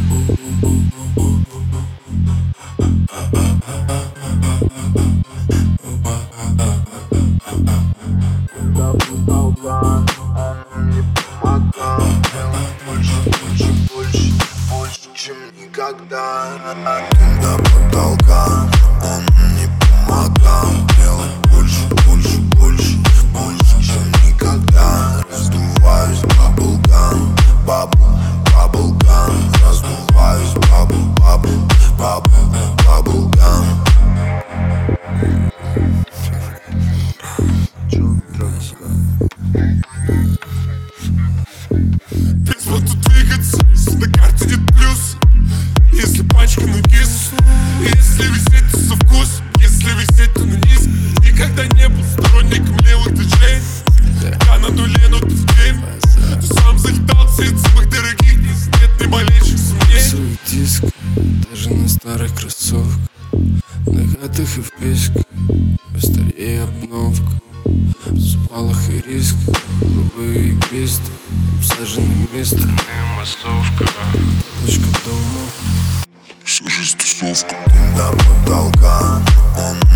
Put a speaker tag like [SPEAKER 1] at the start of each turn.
[SPEAKER 1] До потолка, он не помогал. Делать больше, больше, больше, больше, чем никогда. До потолка, он не помогал. Делать больше, больше, больше, больше, чем никогда. Раздуваюсь, баблгам, баблгам. Раздуваюсь, баблгам.
[SPEAKER 2] Без вот тут двигаться, если на карте нет плюс, если пачка на кис, если висеть, то со вкус, если висеть, то на низ. Никогда не был сторонником левых движений, я на нуле, но ты в гейм. Ты сам заедался из самых дорогих, нет ни малейших сомнений.
[SPEAKER 3] Свой диск, даже на старых кроссовках, накатах и в песьках, быстрее обновка. В спалах и риск, голубые песты, обсаженное место, массовка, точка дома.
[SPEAKER 2] Всю жизнь тусовка.
[SPEAKER 1] До потолка, он